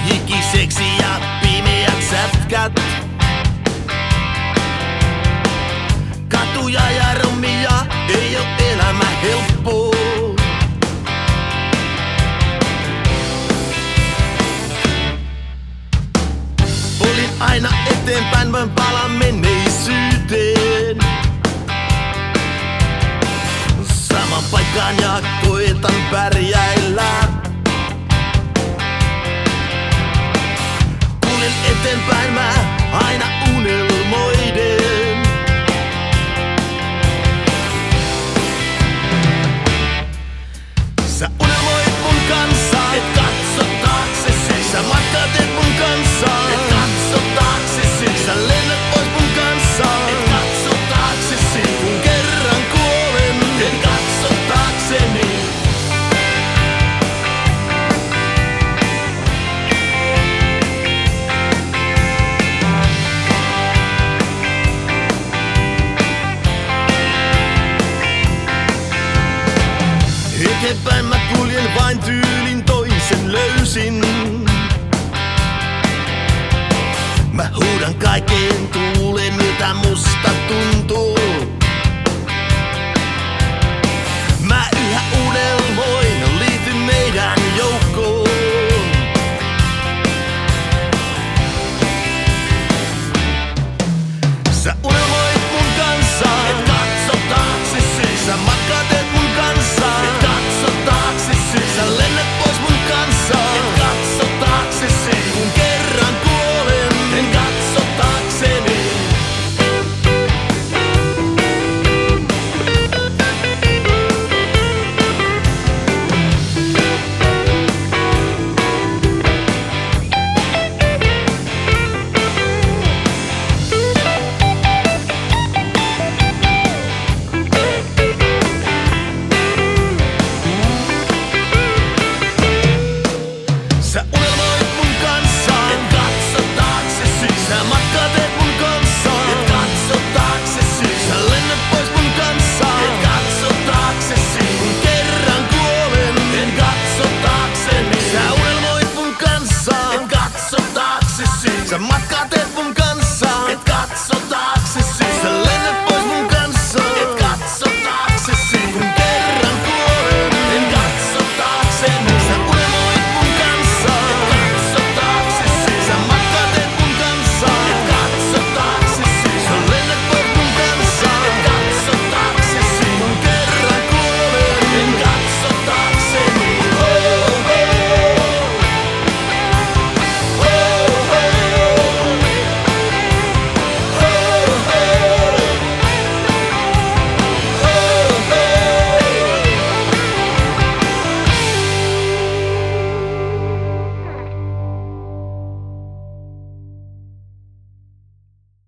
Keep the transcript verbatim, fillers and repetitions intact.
hikiseksi ja pimeät sätkät. Katuja ja rommia, ei oo elämä helppoa. Olin aina eteenpäin, vaan palaan menneisyyteen. Saman paikkaan ja koetan pärjäillä. Kuljen eteenpäin mä aina unelmoiden. Sä unelmoit mun kanssa, et katso taaksesi. Sä matkaatet mun kanssa, et katso taaksesi. Sä lennät pois mun kanssa, et katso taaksesi. Kun kerran kuolen, en katso taakseni. Eteenpäin mä kuljen vain tyylin toisen löysin. Mä huudan kaiken tuulen, miltä musta tuntuu. Mä yhä unelmoin, liityn meidän joukkoon. Sä unelmoit mun kanssa, et katso taaksesi. Sä matkaatet mun kanssa, et katso taaksesi. Sä lennät pois mun kanssa, et katso taaksesi. Kun kerran kuolen, en katso taakseni. Sä unelmoit mun kanssa, et katso taaksesi. Sä matkaatet mun kanssa, et katso taaksesi. Sä lennät pois mun kanssa, et katso taaksesi. Kun kerran kuolen, en katso taakseni. Sä unelmoit mun kanssa, et katso taaksesi. Sä matkaatet